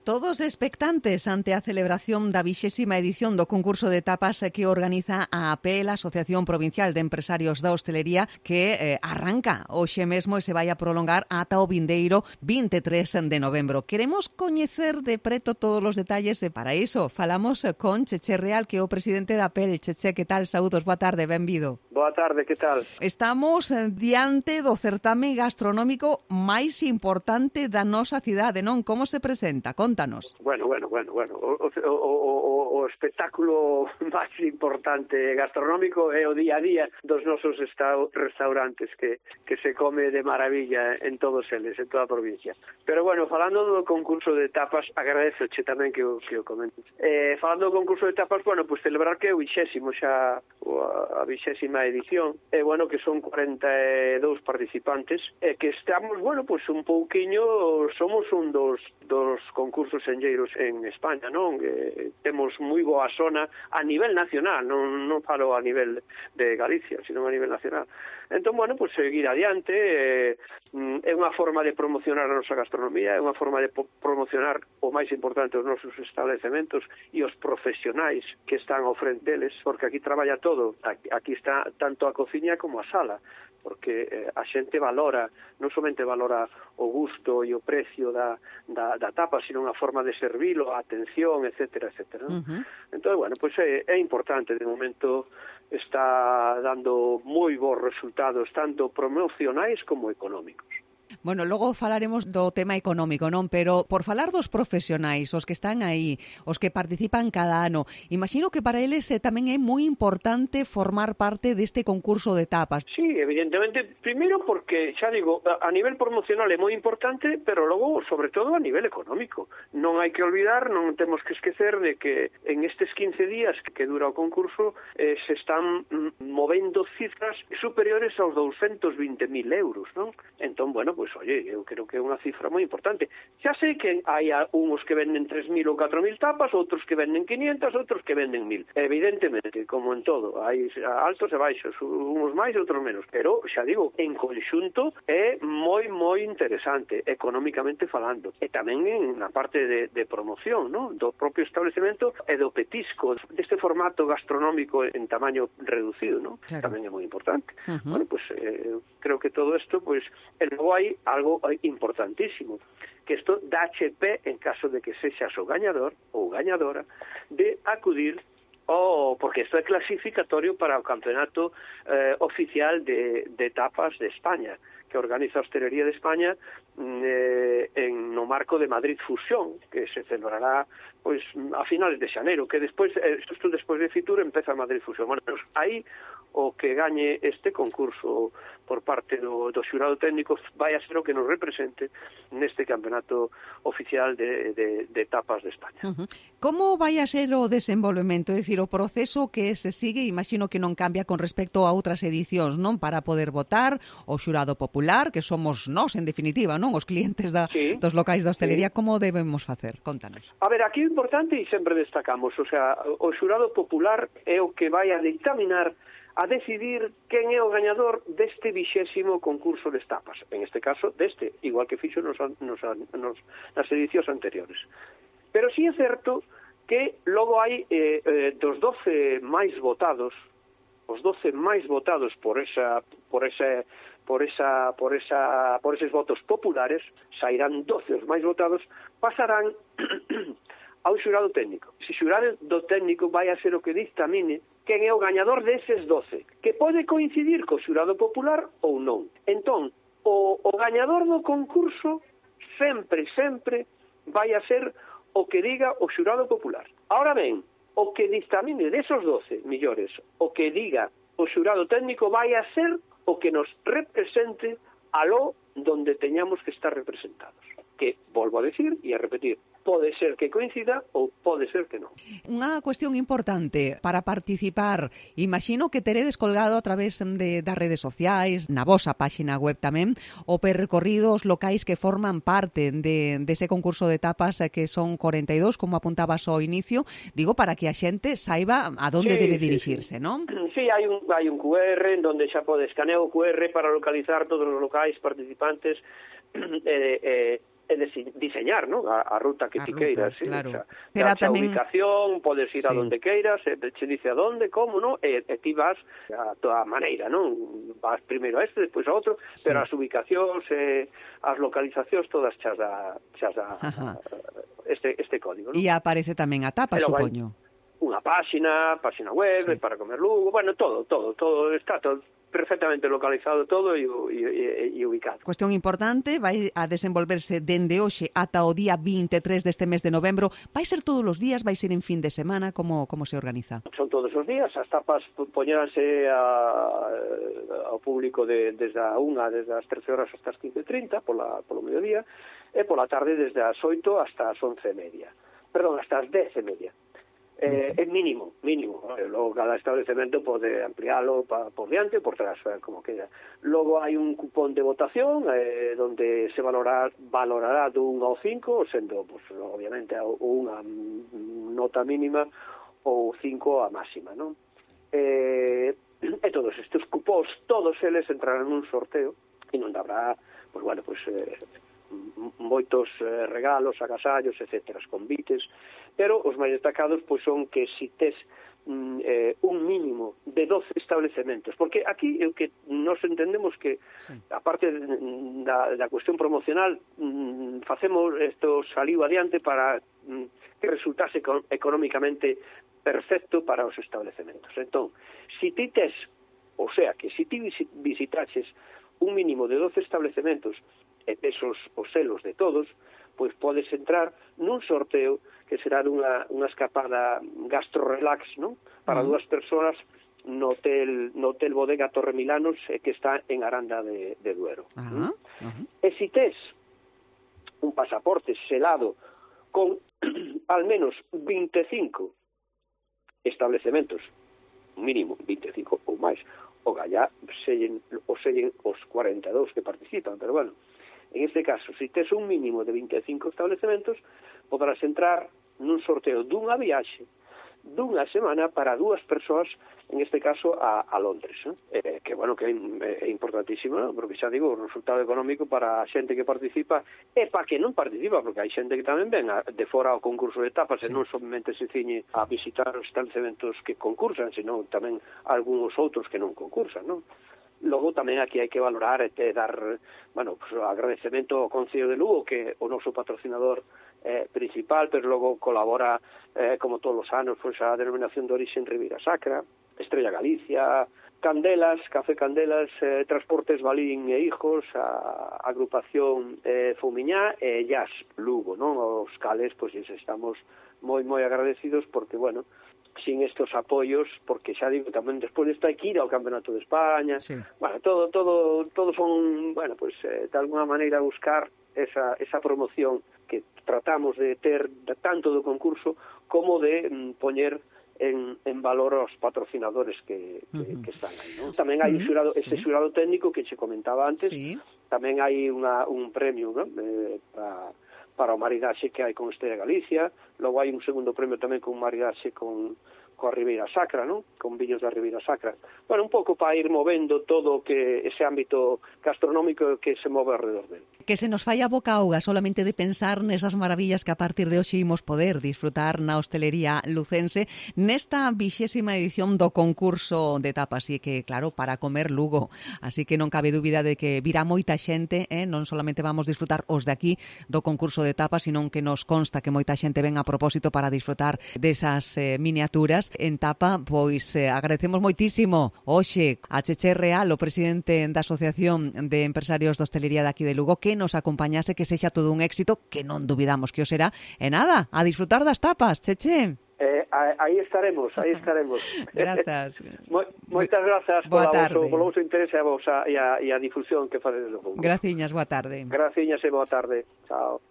Todos expectantes ante a celebración da 20ª edición do concurso de tapas que organiza a APEL, a Asociación Provincial de Empresarios da Hostelería, que arranca hoxe mesmo e se vai a prolongar ata o vindeiro 23 de novembro. Queremos coñecer de preto todos os detalles e para iso falamos con Cheche Real, que é o presidente da APEL. Cheche, que tal? Saúdos, boa tarde, benvido. Boa tarde, que tal? Estamos diante do certame gastronómico máis importante da nosa cidade, non? Como se presenta? Contanos. Bueno. O espectáculo máis importante gastronómico é o día a día dos nosos restaurantes que se come de maravilla en todos eles, en toda a provincia. Pero bueno, falando do concurso de tapas, agradezoche tamén que o comentes. Falando do concurso de tapas, bueno, pues celebrar que é o 20º xa, a 20ª edición, e bueno, que son 42 participantes, e que estamos, bueno, pues un pouquiño, somos un dos concursos enlleiros en España, non? Temos moi boa zona a nivel nacional, non falo a nivel de Galicia, sino a nivel nacional. Entón, bueno, pues seguir adiante, é unha forma de promocionar a nosa gastronomía, é unha forma de promocionar o máis importante os nosos establecementos e os profesionais que están ao frente deles, porque aquí traballa todo, aquí está tanto a cociña como a sala, porque a xente valora, non somente valora o gusto e o precio da tapa, sino unha forma de servilo, a atención, etcétera, etcétera, ¿no? Entón, bueno, pues é importante, de momento está dando moi bons resultados, tanto promocionais como económicos. Bueno, logo falaremos do tema económico, non? Pero por falar dos profesionais, os que están aí, os que participan cada ano, imagino que para eles tamén é moi importante formar parte deste concurso de tapas. Sí, evidentemente, primeiro porque, xa digo, a nivel promocional é moi importante, pero logo, sobre todo, a nivel económico. Non hai que olvidar, non temos que esquecer de que en estes 15 días que dura o concurso se están movendo cifras superiores aos 220.000 euros, non? Entón, bueno, pues oye, eu creo que é unha cifra moi importante. Xa sei que hai uns que venden 3.000 ou 4.000 tapas, outros que venden 500, outros que venden 1.000. Evidentemente, como en todo, hai altos e baixos, uns máis e outros menos, pero xa digo, en conxunto é moi interesante, económicamente falando, e tamén na parte de promoción, ¿no? Do propio establecemento e do petisco, deste formato gastronómico en tamaño reducido, ¿no? Claro. Tamén é moi importante. Bueno, pues creo que todo isto, pues, e logo hai algo importantísimo, que isto dáche pé, en caso de que sexas o gañador ou gañadora, de acudir porque isto é clasificatorio para o campeonato oficial de tapas de España, que organiza a Hostelería de España no marco de Madrid Fusión, que se celebrará pois a finales de xaneiro, que despois de Fitur empeza Madrid Fusión. Bueno, pues, aí o que gañe este concurso por parte do xurado técnico vai a ser o que nos represente neste campeonato oficial de tapas de España. Como vai a ser o desenvolvemento? É dicir, o proceso que se sigue, imagino que non cambia con respecto a outras edicións, non? Para poder votar o xurado popular, que somos nós, en definitiva, non? Os clientes dos locais da hostelería, como debemos facer? Contanos. A ver, aquí é importante e sempre destacamos, o sea, o xurado popular é o que vai a dictaminar, a decidir quen é o gañador deste 20º concurso de tapas, en este caso deste, igual que fixo nas edicións anteriores. Pero sí é certo que logo hai dos 12 máis votados, os 12 máis votados por eses votos populares, sairán 12 os máis votados, pasarán ao xurado técnico. Se xurado técnico vai a ser o que dictamine quen é o gañador deses 12, que pode coincidir co xurado popular ou non. Entón, o gañador do concurso sempre vai a ser o que diga o xurado popular. Ahora ben, o que dictamine desos 12 millores, o que diga o xurado técnico vai a ser o que nos represente aló donde teñamos que estar representados. Que, volvo a decir e a repetir, pode ser que coincida ou pode ser que non. Unha cuestión importante para participar, imagino que teredes colgado a través das redes sociais, na vosa páxina web tamén, o percorrido os locais que forman parte dese concurso de tapas, que son 42, como apuntabas ao inicio, digo, para que a xente saiba a donde debe dirixirse, non? Sí, hai un QR en donde xa pode escanear o QR para localizar todos os locais participantes diseñar, ¿no? A ruta que ti queiras, sí, claro. O sea, Será a tamén... ubicación, podes ir a Sí. donde queiras, che dice a donde, como, ¿no? E ti vas a toda maneira, ¿no? Vas primeiro a este, despois a outro, Sí. pero as ubicacións, as localizacións todas chas da este código, ¿no? E aparece tamén a tapa, E logo hai supoño. unha páxina web, Sí. para comer Lugo, bueno, todo, está todo perfectamente localizado todo e ubicado. Cuestión importante, vai a desenvolverse dende hoxe ata o día 23 deste mes de novembro. Vai ser todos os días, vai ser en fin de semana, como se organiza? Son todos os días, as tapas poñeranse ao público desde as 13 horas hasta as 15:30 polo mediodía, e pola tarde desde as 8 hasta as 11:30. Perdón, hasta as 10:30. É mínimo. Logo cada establecemento pode ampliálo por diante ou por trás, como queda. Logo hai un cupón de votación donde se valorará do 1 ao 5, sendo, pues, obviamente, unha nota mínima ou 5 a máxima, non? E todos estes cupóns, todos eles entrarán nun sorteo e non habrá, pues, bueno, pues, moitos regalos, agasallos, etcétera, convites, pero os máis destacados pois son que si tes un mínimo de 12 establecementos, porque aquí o que nos entendemos que, sí, aparte da cuestión promocional, facemos isto saliu adiante para que resultase económicamente perfecto para os establecementos. Entón, si ti tes, o sea, que si ti visitaches un mínimo de 12 establecementos e esos os selos de todos, pois podes entrar nun sorteo que será unha escapada gastro-relax, non? Para dúas persoas no hotel Bodega Torremilanos, que está en Aranda de Duero. E si tes un pasaporte selado con al menos 25 establecementos, mínimo 25 ou máis, o gallá sellen os 42 que participan, pero bueno, en este caso, si tes un mínimo de 25 establecementos, podrás entrar nun sorteo dunha viaxe dunha semana para dúas persoas, en este caso a Londres, que bueno, que é importantísimo, ¿no? Porque xa digo, o resultado económico para a xente que participa e para que non participa, porque hai xente que tamén ven de fora ao concurso de tapas, sí, e non somente se ciñe a visitar os estabelecementos que concursan, senón tamén algúns outros que non concursan, non? Logo tamén aquí hai que valorar e dar, bueno, pues, agradecemento ao Concello de Lugo, que é o noso patrocinador principal, pero logo colabora, como todos os anos, pues, a denominación de origen Ribeira Sacra, Estrella Galicia, Candelas, Café Candelas, Transportes Balín e Hijos, a agrupación Fumiñá e Jazz Lugo, non? Os cales, pues, estamos moi agradecidos porque, bueno, sin estos apoios, porque xa digo, tamén despois está que ir ao Campeonato de España, sí, bueno, todo son, bueno, pues, de alguna maneira buscar esa promoción que tratamos de ter tanto do concurso como de poñer en valor aos patrocinadores que están aí, ¿no? Tamén hai ese xurado técnico que che comentaba antes, sí, tamén hai un premio, ¿no? Para o maridaxe que hai con Estrella Galicia, logo hai un segundo premio tamén con maridaxe con a Ribeira Sacra, ¿no? Con viños da Ribeira Sacra. Bueno, un pouco para ir movendo todo que ese ámbito gastronómico que se move alrededor dele. Que se nos falla a boca auga solamente de pensar nesas maravillas que a partir de hoxe imos poder disfrutar na hostelería lucense nesta 20ª edición do concurso de tapas, e que, claro, para comer Lugo. Así que non cabe dúbida de que virá moita xente, non solamente vamos disfrutar os de aquí do concurso de tapas, sino que nos consta que moita xente ven a propósito para disfrutar desas miniaturas en tapa. Pois agradecemos moitísimo hoxe a Cheche Real, o presidente da Asociación de Empresarios de Hostelería de aquí de Lugo, que nos acompañase, que sexa todo un éxito, que non dubidamos que o será. E nada, a disfrutar das tapas, Cheche. Aí estaremos. Grazas. Moitas grazas polo vosso interese e a difusión que facedes do concurso. Graciñas, boa tarde. Graciñas e boa tarde. Chao.